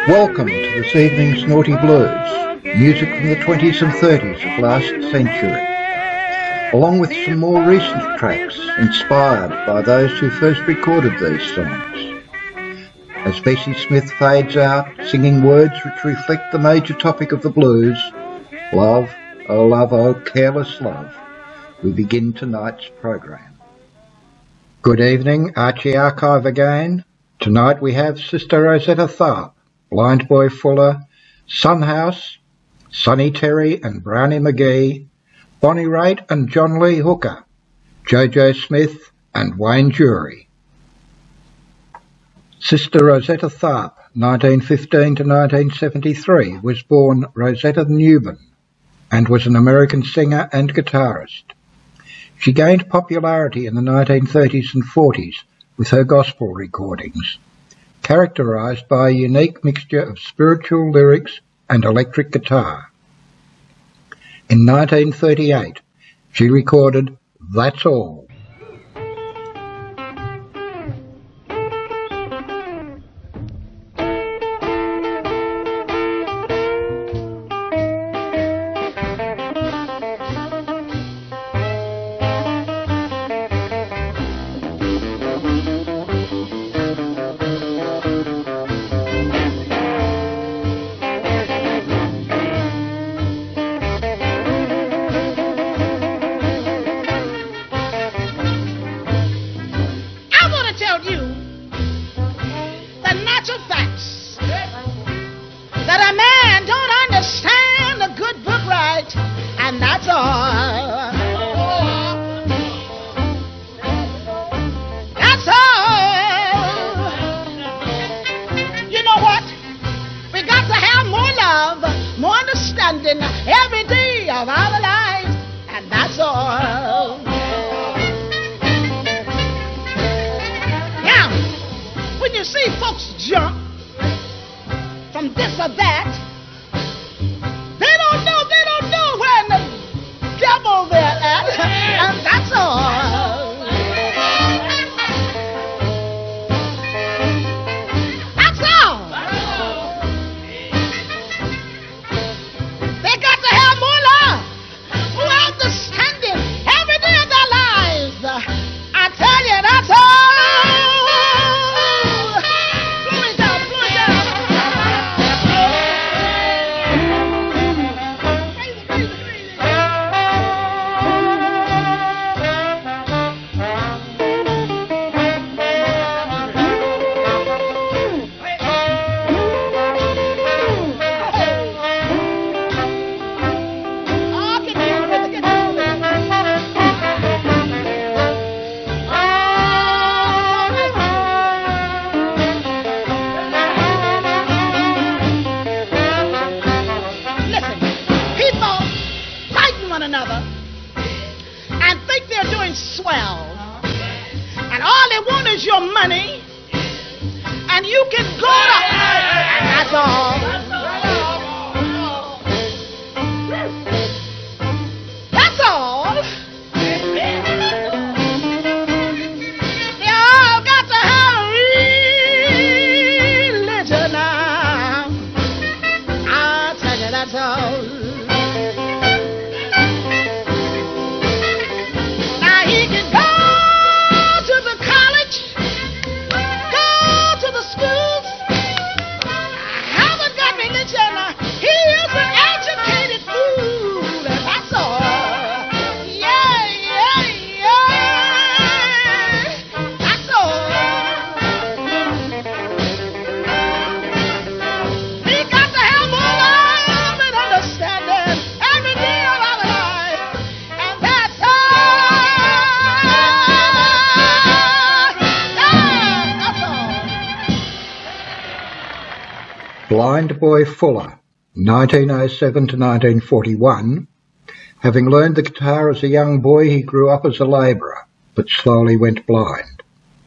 Welcome to this evening's Naughty Blues, music from the 20s and 30s of last century, along with some more recent tracks inspired by those who first recorded these songs. As Bessie Smith fades out, singing words which reflect the major topic of the blues, love, oh careless love, we begin tonight's program. Good evening, Archie Archive again. Tonight we have Sister Rosetta Tharpe, Blind Boy Fuller, Son House, Sonny Terry and Brownie McGee, Bonnie Raitt and John Lee Hooker, Jojo Smith and Wayne Jury. Sister Rosetta Tharpe, 1915 to 1973, was born Rosetta Newman and was an American singer and guitarist. She gained popularity in the 1930s and 40s with her gospel recordings, characterized by a unique mixture of spiritual lyrics and electric guitar. In 1938, she recorded That's All. Every day of our lives, and that's all. Now, when you see folks jump from this or that, they don't know where in the devil they're at, and that's all. Blind Boy Fuller, 1907 to 1941. Having learned the guitar as a young boy, he grew up as a labourer, but slowly went blind.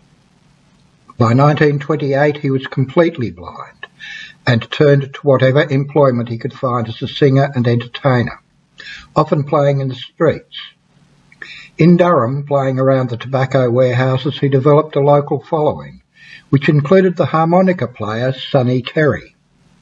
By 1928, he was completely blind and turned to whatever employment he could find as a singer and entertainer, often playing in the streets. In Durham, playing around the tobacco warehouses, he developed a local following, which included the harmonica player Sonny Terry.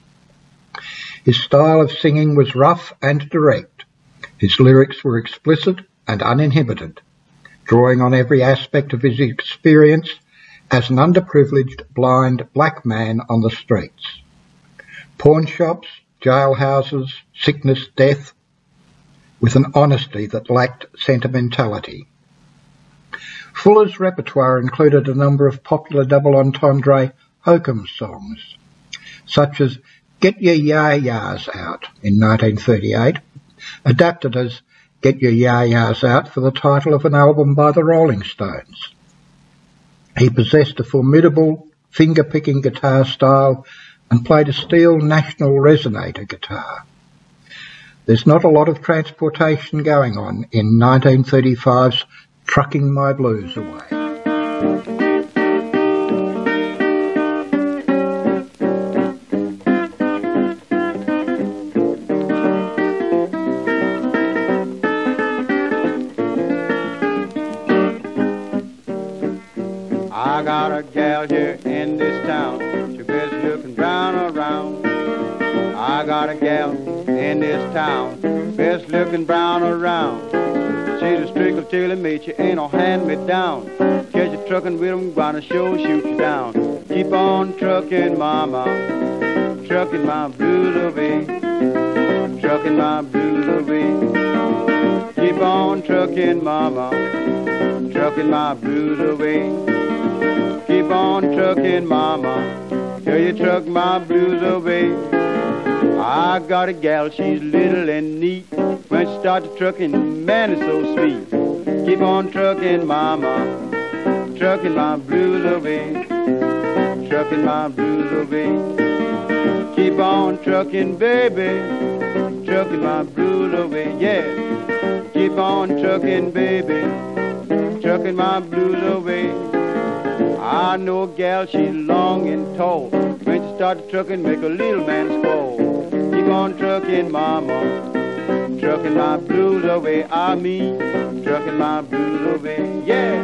His style of singing was rough and direct. His lyrics were explicit and uninhibited, drawing on every aspect of his experience as an underprivileged, blind black man on the streets. Pawn shops, jailhouses, sickness, death, with an honesty that lacked sentimentality. Fuller's repertoire included a number of popular double entendre hokum songs, such as Get Your Ya-Ya's Out in 1938, adapted as Get Your Ya-Ya's Out for the title of an album by the Rolling Stones. He possessed a formidable finger-picking guitar style and played a steel National Resonator guitar. There's not a lot of transportation going on in 1935's Trucking My Blues Away. I got a gal here in this town, she best looking brown around. I got a gal in this town, best looking brown around. She's a strickle till it mate, she ain't no hand-me-down. Catch you trucking with 'em, gonna sure shoot you down. Keep on trucking, mama, trucking my blues away, trucking my blues away. Keep on trucking, mama, trucking my blues away. Keep on trucking, mama, till you truck my blues away. I got a gal, she's little and neat. When she starts trucking, man, it's so sweet. Keep on trucking, mama, trucking my blues away, trucking my blues away. Keep on trucking, baby, trucking my blues away, yeah. Keep on trucking, baby, trucking my blues away. I know a gal, she's long and tall. When she starts trucking, make a little man squall. Keep on trucking, mama, trucking my blues away. I mean, trucking my blues away, yeah.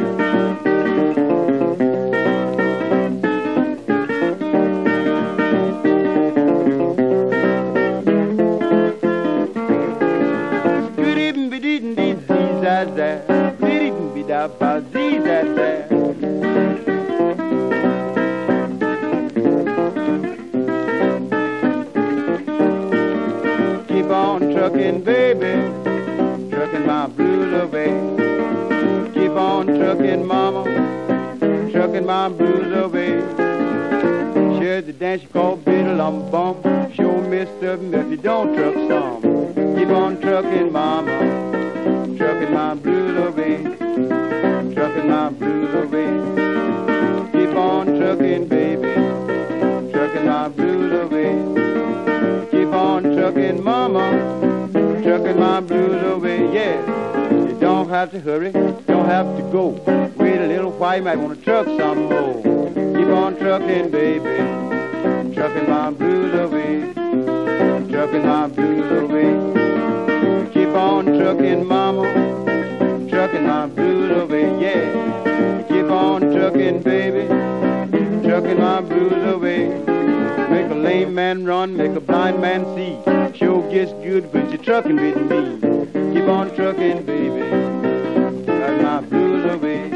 Keep on trucking, baby, trucking my blues away. Keep on trucking, mama, trucking my blues away. Shares the dance you call Biddle-um-bum. Sure missed them if you don't truck some. Keep on trucking, mama, trucking my blues away, trucking my blues away. Keep on trucking, baby, trucking my blues away. Keep on trucking, mama, trucking my blues away, yeah. You don't have to hurry, don't have to go. Wait a little while, you might want to truck some more. Keep on trucking, baby, trucking my blues away, trucking my blues away. Keep on trucking, mama, trucking my blues away, yeah. Keep on trucking, baby, trucking my blues away. Make a lame man run, make a blind man see. Sure gets good when you're trucking with me. Keep on trucking, baby, truck my blues away.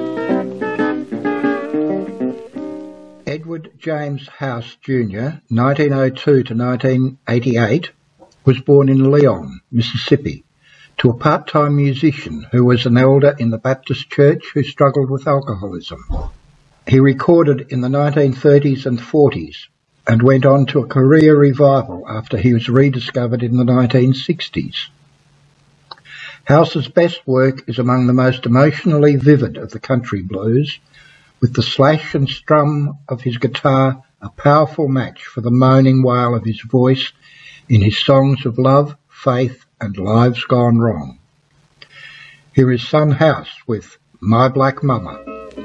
Edward James House Jr., 1902 to 1988, was born in Leon, Mississippi, to a part-time musician who was an elder in the Baptist church who struggled with alcoholism. He recorded in the 1930s and 40s and went on to a career revival after he was rediscovered in the 1960s. House's best work is among the most emotionally vivid of the country blues, with the slash and strum of his guitar a powerful match for the moaning wail of his voice in his songs of love, faith and lives gone wrong. Here is Son House with My Black Mama.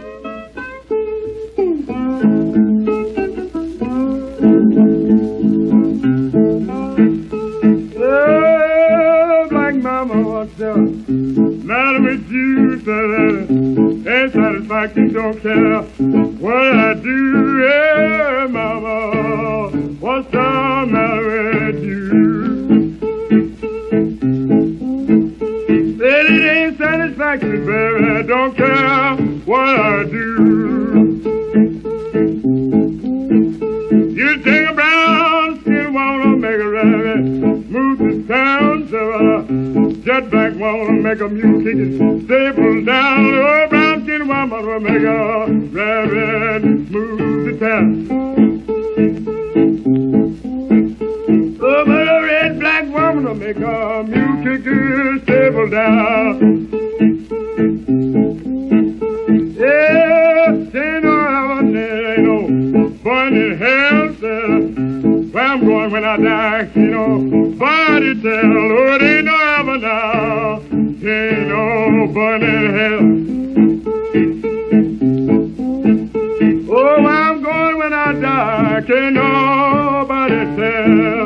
What's the matter with you, sir? Ain't satisfaction, don't care what I do, yeah, mama. What's the matter with you? don't care what I do. You take a brown skin woman, make a rabbit, move this town, so jet black woman, make a mule kick it, staple down. Oh, brown skin woman will make a rabbit, move the town. Oh, but a red black woman will make a mule kick it, staple down. Yeah, ain't no heaven, there ain't no fun in hell, where I'm going when I die, you know, body tell, oh, it ain't no heaven now, ain't no fun in hell. Oh, where I'm going when I die, can't nobody tell.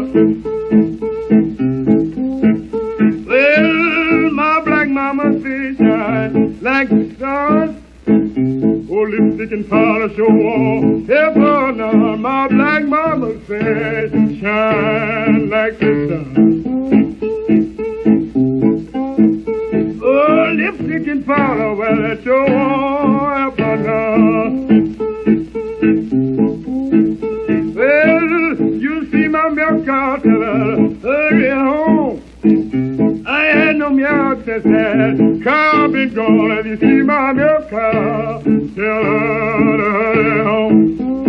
Well, my black mama says shine like the sun. Oh, lipstick and powder show all heaven on. My black mama said, shine like the sun. Oh, lipstick and powder, well, that show all heaven on. Well, you see my milk cow, tell her, hurry home. I ain't no milk since that cow been gone. If you see my milk cow, tell her to hurry home.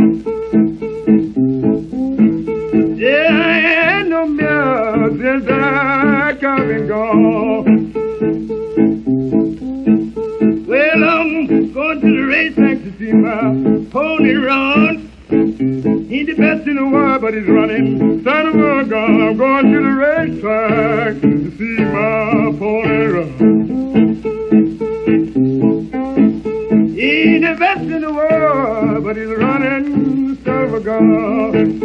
Yeah, I ain't no milk since that cow been gone. Well, I'm going to the racetrack to see my pony run. He's the best in the world, but he's running son of a gun. I'm going to the racetrack to see my pony run. He's the best in the world, but he's running son of a gun.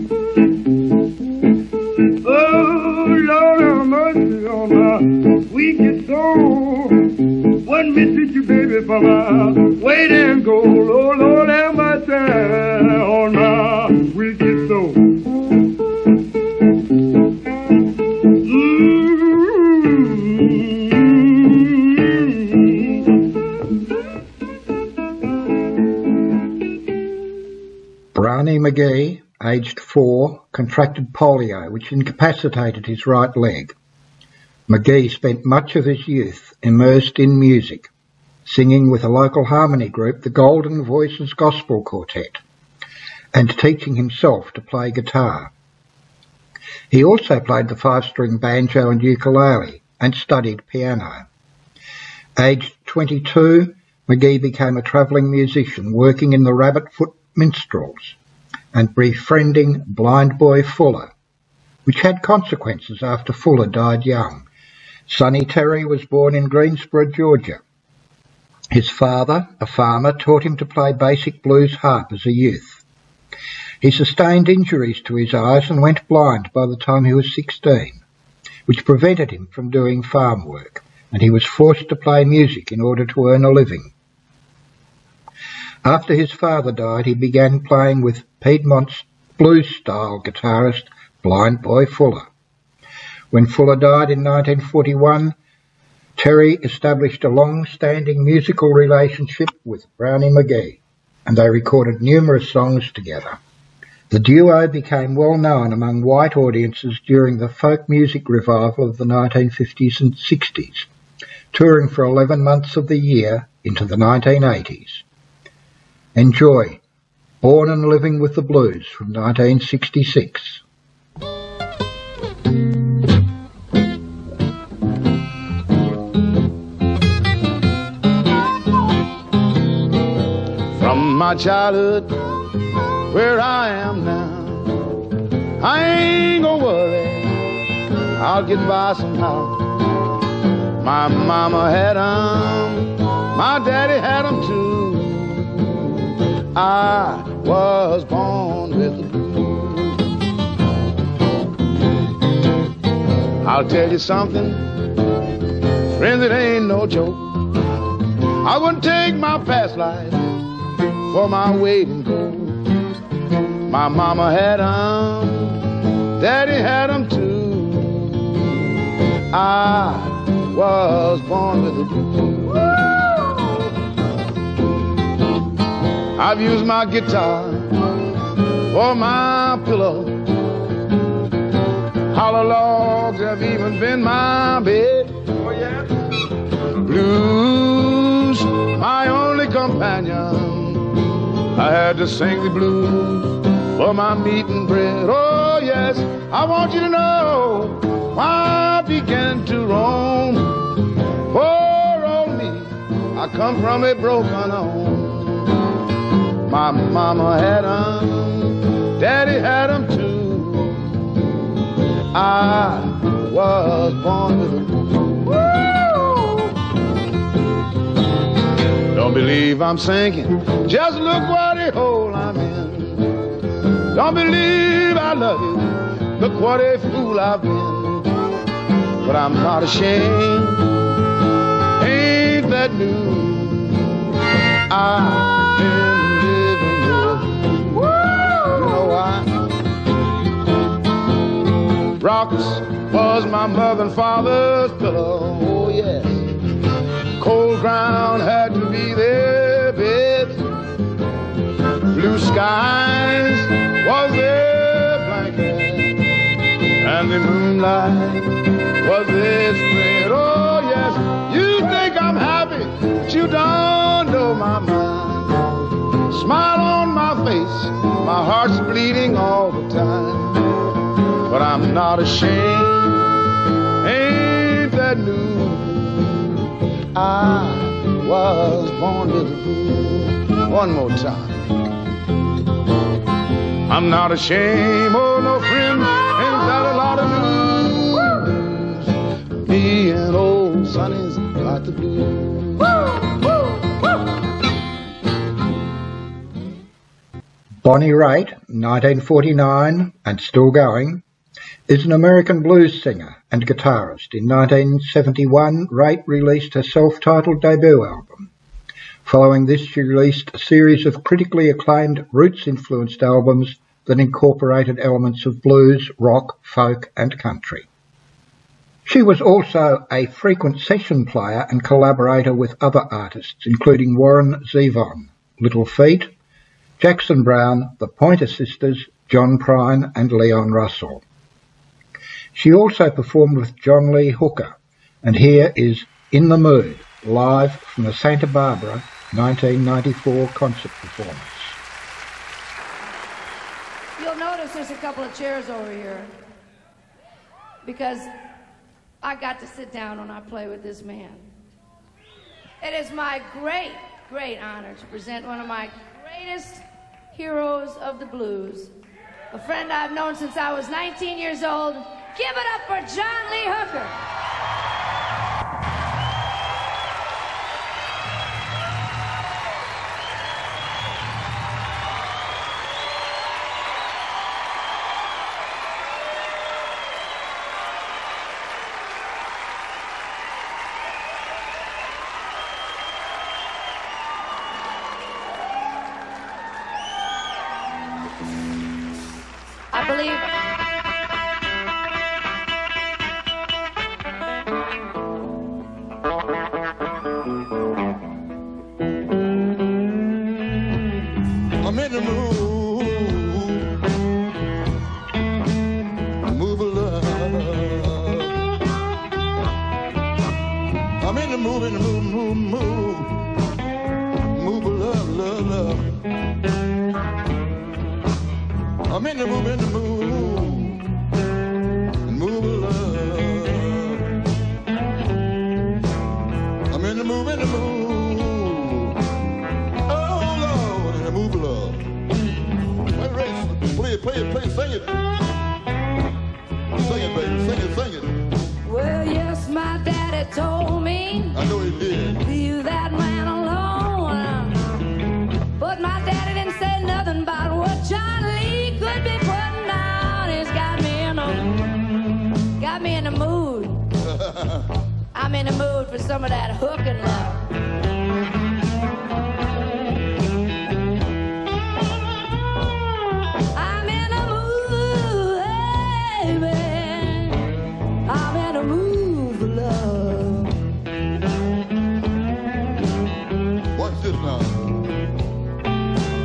Oh, Lord have mercy on my weakest soul. One message you, baby, for my weight and gold. Oh, Lord have mercy on my wicked soul. Brownie McGee, aged 4, contracted polio, which incapacitated his right leg. McGee spent much of his youth immersed in music, singing with a local harmony group, the Golden Voices Gospel Quartet, and teaching himself to play guitar. He also played the 5-string banjo and ukulele and studied piano. Aged 22, McGee became a travelling musician working in the Rabbitfoot Minstrels and befriending Blind Boy Fuller, which had consequences after Fuller died young. Sonny Terry was born in Greensboro, Georgia. His father, a farmer, taught him to play basic blues harp as a youth. He sustained injuries to his eyes and went blind by the time he was 16, which prevented him from doing farm work, and he was forced to play music in order to earn a living. After his father died, he began playing with Piedmont's blues-style guitarist Blind Boy Fuller. When Fuller died in 1941, Terry established a long-standing musical relationship with Brownie McGee, and they recorded numerous songs together. The duo became well known among white audiences during the folk music revival of the 1950s and 60s, touring for 11 months of the year into the 1980s. Enjoy Born and Living with the Blues from 1966. From my childhood, where I am now, I ain't gonna worry, I'll get by somehow. My mama had 'em, my daddy had 'em too. I was born with the blues. I'll tell you something, friends, it ain't no joke. I wouldn't take my past life for my weight in gold. My mama had 'em, daddy had 'em too. I was born with the blues. I've used my guitar for my pillow. Hollow logs have even been my bed. Oh, yeah. Blues, my only companion. I had to sing the blues for my meat and bread. Oh, yes, I want you to know why I began to roam. Poor old me, I come from a broken home. My mama had 'em, daddy had 'em too. I was born with a blues. Don't believe I'm sinking, just look what a hole I'm in. Don't believe I love you, look what a fool I've been. But I'm not ashamed, ain't that news? I've been living with you. You know why? Rocks was my mother and father's pillow, oh yes. Cold ground had to be their bed. Blue skies was their blanket, and the moonlight was their spread. Oh yes, you think I'm happy, but you don't know my mind. Smile on my face, my heart's bleeding all the time. But I'm not ashamed, ain't that news? I was born with a blues. One more time. I'm not ashamed, oh no friend, ain't that a lot of news? Me and old Sonny's got the blues. Bonnie Raitt, 1949 and still going, is an American blues singer and guitarist. In 1971, Raitt released her self-titled debut album. Following this, she released a series of critically acclaimed roots-influenced albums that incorporated elements of blues, rock, folk and country. She was also a frequent session player and collaborator with other artists, including Warren Zevon, Little Feat, Jackson Browne, the Pointer Sisters, John Prine and Leon Russell. She also performed with John Lee Hooker, and here is In the Mood, live from the Santa Barbara 1994 concert performance. You'll notice there's a couple of chairs over here, because I got to sit down when I play with this man. It is my great, great honor to present one of my greatest heroes of the blues, a friend I've known since I was 19 years old. Give it up for John Lee Hooker. I believe I'm in the mood, move a love. I'm in the mood, in the mood, move a love, love, love. I'm in the mood, move a love. I'm in the mood, oh Lord, in the mood, love. Play it, sing it. Sing it, baby, sing it. well, yes, my daddy told me, I know he did. leave that man alone. But my daddy didn't say nothing about what John Lee could be putting down. He's got me in the mood. I'm in the mood for some of that hooking love. I'm in the mood, hey man. I'm in the mood for love. Watch this now.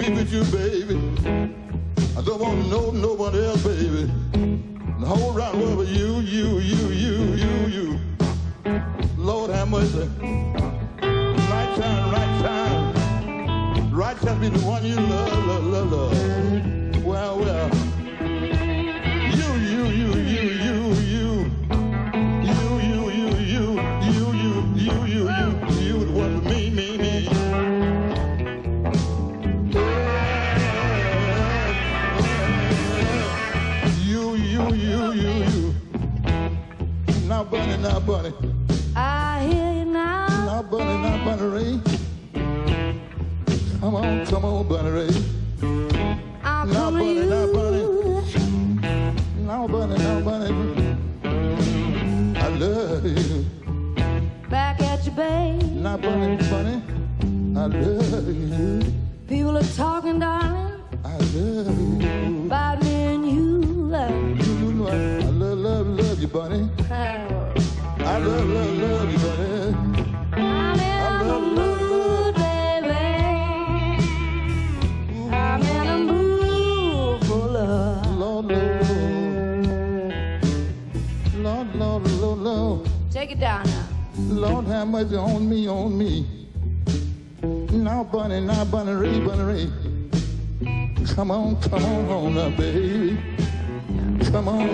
be with you, baby. I don't want to know nobody else, baby. The whole round world with you. Lord have mercy. Right time be the one you love. Well. You the one for me. You. Now, Bunny. I hear you now. Now, Bunny Ray. Come on, Bunny Ray. I'm Now, coming to Bunny. you. Now, Bunny. I love you. Back at you, babe. Now, Bunny. I love you. People are talking, darling, I love you. about me and you. You know I love you, Bunny. I love you, Bunny. I'm in a mood, baby. I'm in a mood for love. Lord. Take it down now. Lord have mercy on me. Now, Bunny Ray. Come on home now, baby. Come on.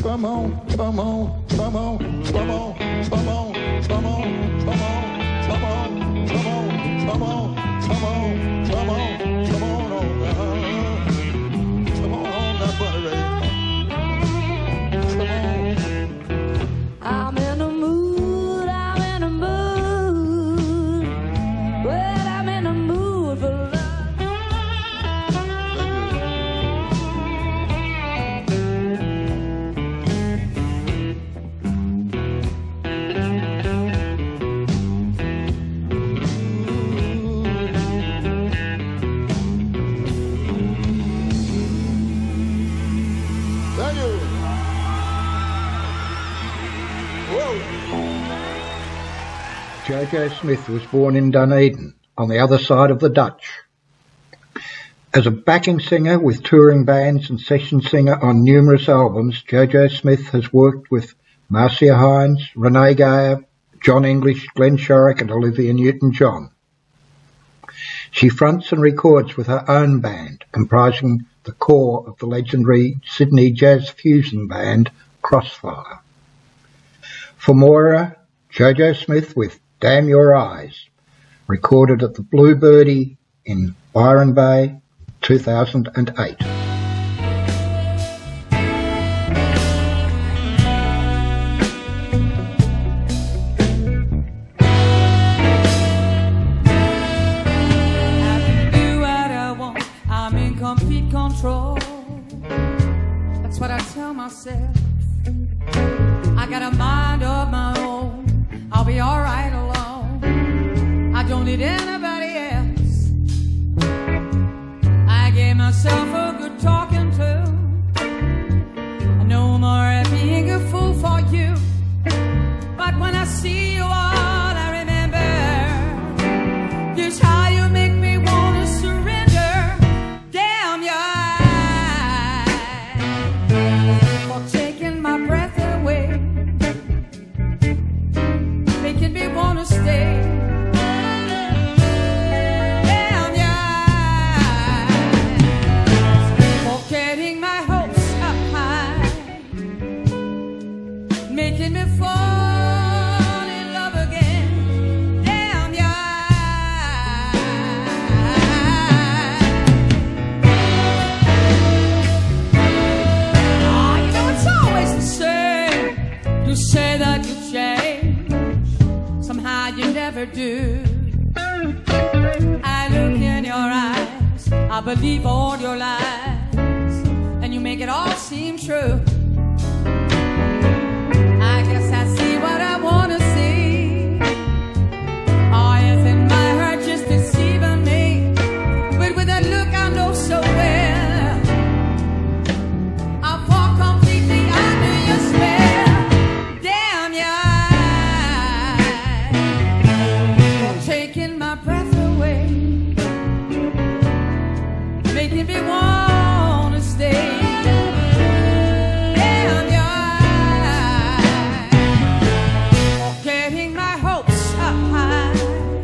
I'm in a mood. Well, I'm in a mood for love. Thank you. Whoa. Jojo Smith was born in Dunedin, on the other side of the Dutch. As a backing singer with touring bands and session singer on numerous albums, Jojo Smith has worked with Marcia Hines, Renee Geyer, John English, Glenn Shorrock and Olivia Newton-John. She fronts and records with her own band, comprising the core of the legendary Sydney jazz fusion band Crossfire. For Moira, Jojo Smith with Damn Your Eyes, recorded at the Bluebirdie in Byron Bay, 2008. That's what I tell myself. I got a mind of my own. I'll be alright alone. I don't need anybody else. I gave myself a good talking to. No more being a fool for you. But when I see you all, I remember just how you make me want to surrender. Damn your eyes for taking my breath away, making me want to stay. Damn your eyes for getting my hopes up high, making me fall in love again. Damn your eyes. Oh, you know it's always the same. You say that you change, somehow you never do. I look in your eyes, I believe all your lies, and you make it all seem true. I guess I see what I wanna see. Oh, yes, and my heart just deceiving me. But with that look I know so well, I fall completely under your spell. Damn your eyes for taking my breath away, making me wanna stay. Down your eyes, getting my hopes up high,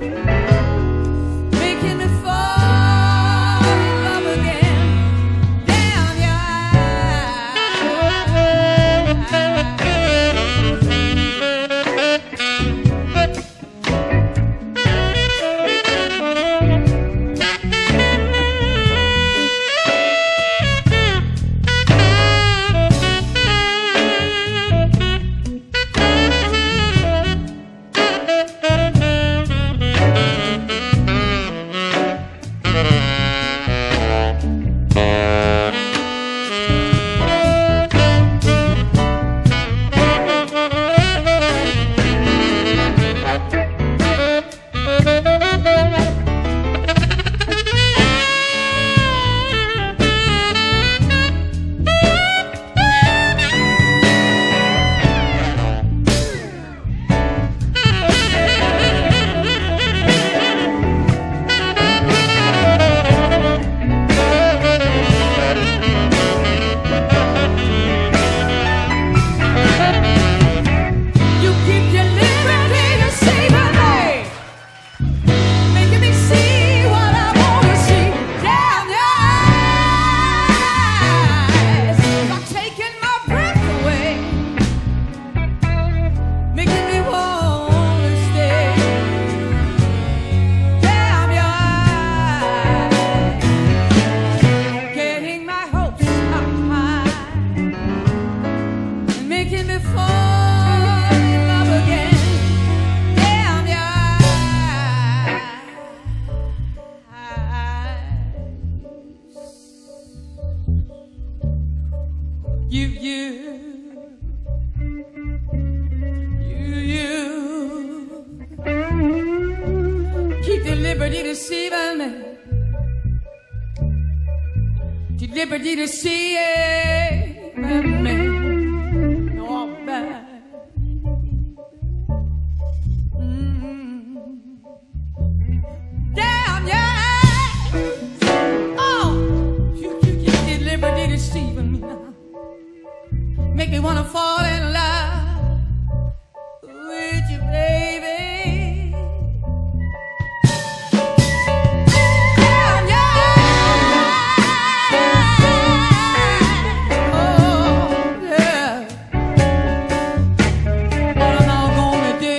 making me fall in love again. Down your keep the liberty deceiving me, the liberty deceiving me. Oh, bad. Damn, yeah. Oh, you keep the liberty deceiving me now. Make me wanna fall in love with you, baby. Damn, yeah. Oh, yeah. What am I gonna do?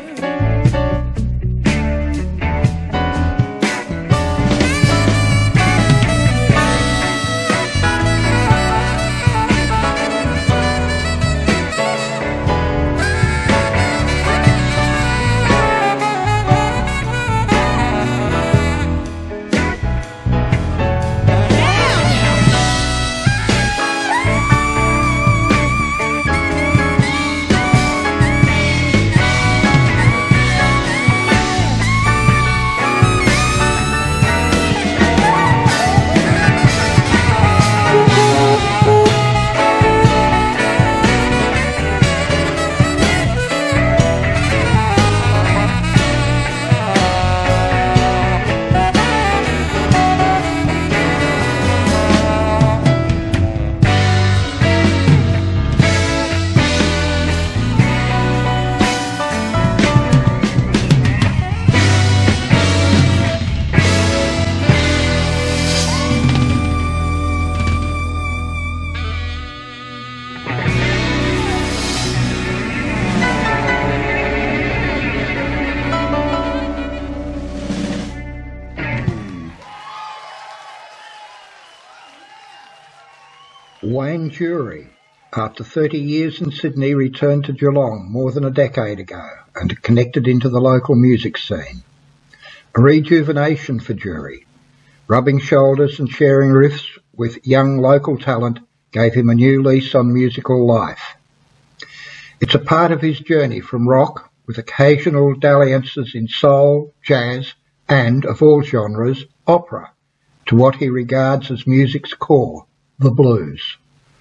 Wayne Jury, after 30 years in Sydney, returned to Geelong more than a decade ago and connected into the local music scene. A rejuvenation for Jury. Rubbing shoulders and sharing riffs with young local talent gave him a new lease on musical life. It's a part of his journey from rock, with occasional dalliances in soul, jazz and, of all genres, opera, to what he regards as music's core, the blues.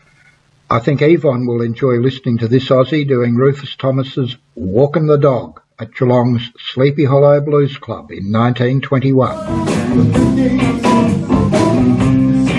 I think Yvonne will enjoy listening to this Aussie doing Rufus Thomas's Walkin' the Dog at Geelong's Sleepy Hollow Blues Club in 1921.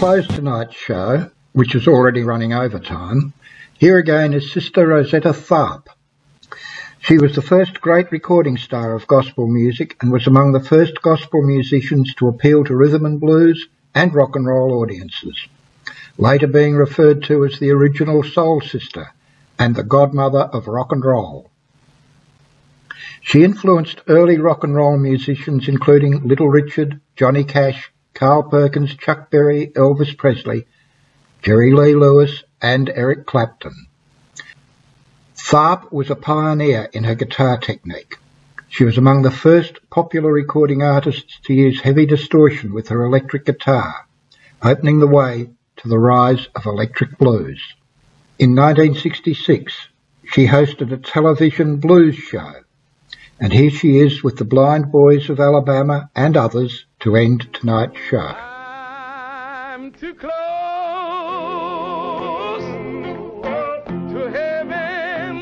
close tonight's show, which is already running overtime, here again is Sister Rosetta Tharpe. She was the first great recording star of gospel music and was among the first gospel musicians to appeal to rhythm and blues and rock and roll audiences, later being referred to as the original soul sister and the godmother of rock and roll. She influenced early rock and roll musicians including Little Richard, Johnny Cash, Carl Perkins, Chuck Berry, Elvis Presley, Jerry Lee Lewis and Eric Clapton. Tharpe was a pioneer in her guitar technique. She was among the first popular recording artists to use heavy distortion with her electric guitar, opening the way to the rise of electric blues. In 1966, she hosted a television blues show, and here she is with the Blind Boys of Alabama and others to end tonight's show. I'm too close to heaven,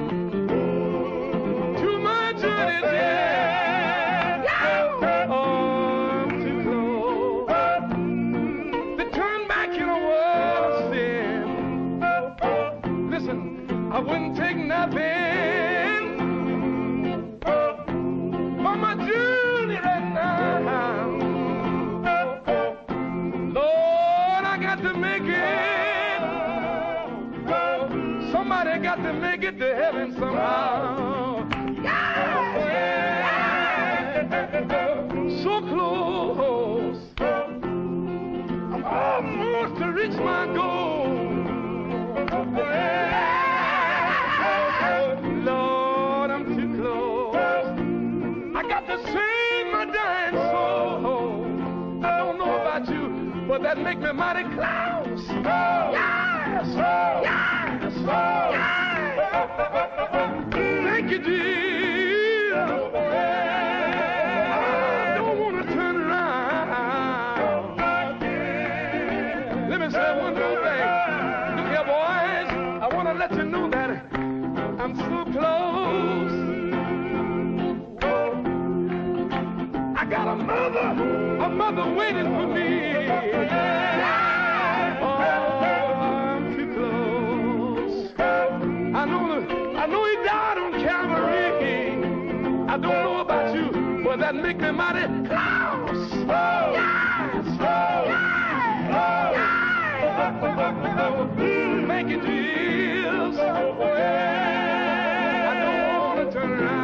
too much of it, yeah. Oh, I'm too close to turn back in a world of sin. Listen, I wouldn't take nothing for my journey right now. Lord, I got to make it. Somebody got to make it to heaven somehow. So close, I'm almost to reach my goal. Lord, I'm too close. I got to save my dying soul. I don't know about you, but that make me mighty close. Yes, yes, yes. Thank you, Jesus. I don't want to turn around. Let me say one little thing. Look here, boys. I want to let you know that I'm so close. I got a mother waiting for me. Oh, I'm too close. I know he died on Calvary. I don't know about you, but that make me mighty close. Yes, yes. Thank you, Jesus. I don't want to turn around.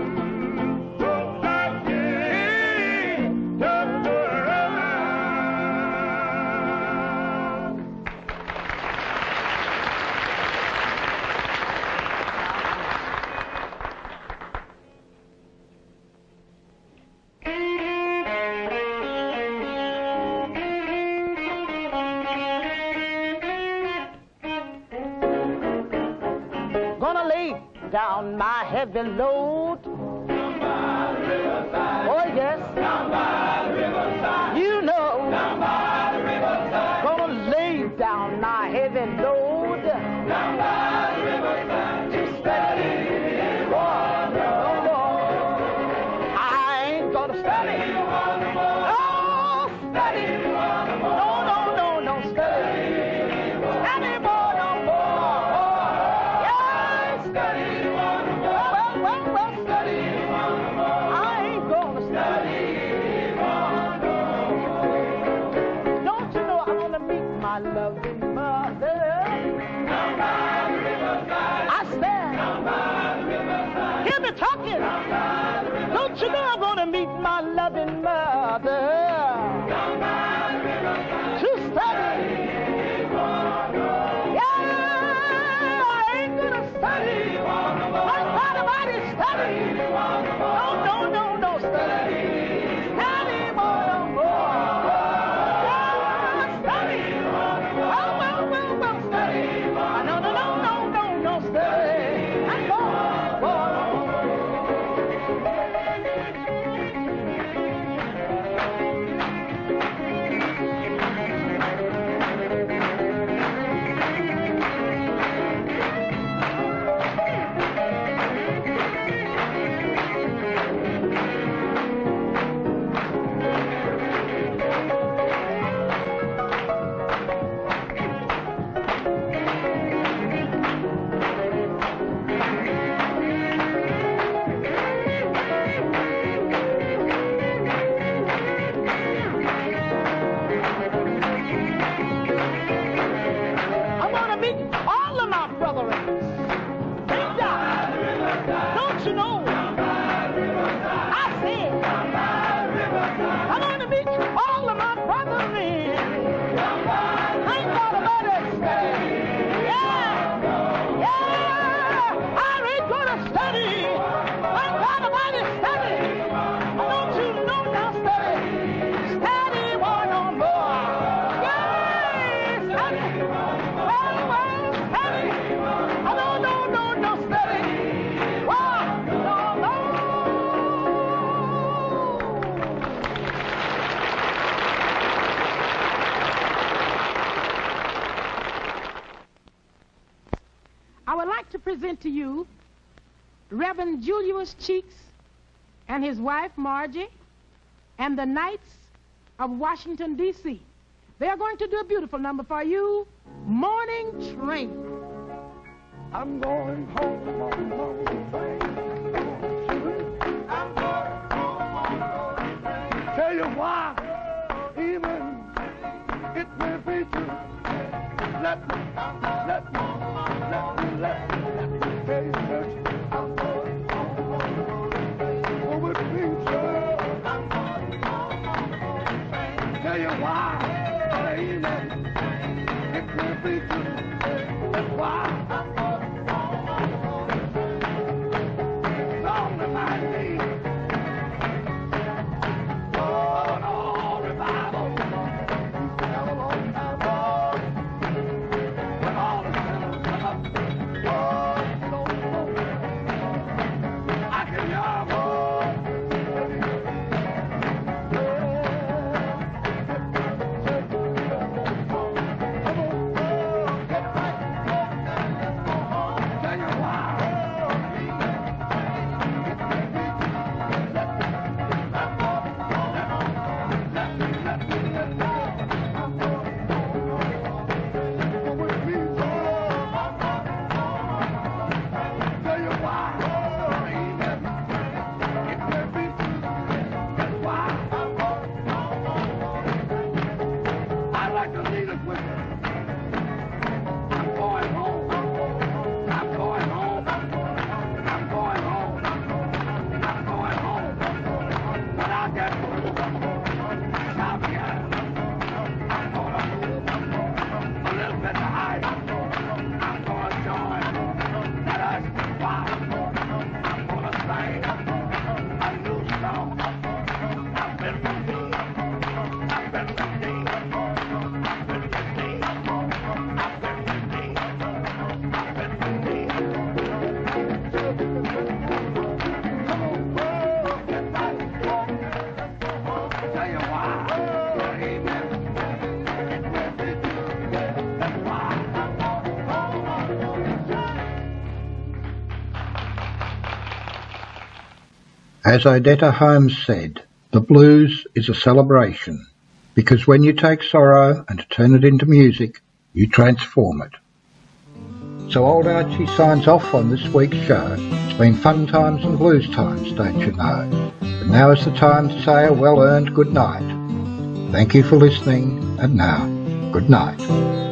Gonna lay down my heavy load. Down by the riverside. Oh yes. Down by the riverside. You know. Down by the riverside. Gonna lay down my heavy load. Down by the riverside. To study water. I ain't gonna study. Oh, study. No, study. Study more, no more. Yeah, study. Well, study. I ain't gonna study. Don't you know I wanna meet my loving mother? Down by the riverside. I stand. Down by the riverside. Hear me talking. Down by the riverside. Don't you know I wanna meet my loving mother? Down by the riverside. To study. Yeah, I ain't gonna study. I'm not about it, study. No, study. Study more, no more. Yeah, study. Oh, well, study. No, study. I'm going. 'Cause I to present to you Reverend Julius Cheeks and his wife Margie and the Knights of Washington, D.C. They are going to do a beautiful number for you, Morning Train. I'm going home on the morning train. I'm going home on the morning train. Tell you why, even it may be true. Let me tell you, church, I'm going home on the morning train. Oh, with me, church, I'm going home on the morning train. Tell you why, even it may be true. That's why I'm going home on the morning train. Don't remind me of an old revival. Used to have a long time ago. When all the sinners come up, oh, you don't know. I can hear 'em all. Tell you why. I'd like to leave it with you. I'm going home. I'm going home. I'm going home. I'm going home. When I get home, I'll be out. I'm going to move a little bit higher. I'm going to join that husband wife. I'm going to sing a new song. I've been redeemed. I've been redeemed. I've been redeemed. I've been redeemed. I've been redeemed. Come on, world, get right. Tell you why. Amen. It will be true. That's why I'm going home on the morning train. As Odetta Holmes said, the blues is a celebration, because when you take sorrow and turn it into music, you transform it. So old Archie signs off on this week's show. It's been fun times and blues times, don't you know? But now is the time to say a well-earned good night. Thank you for listening, and now, good night.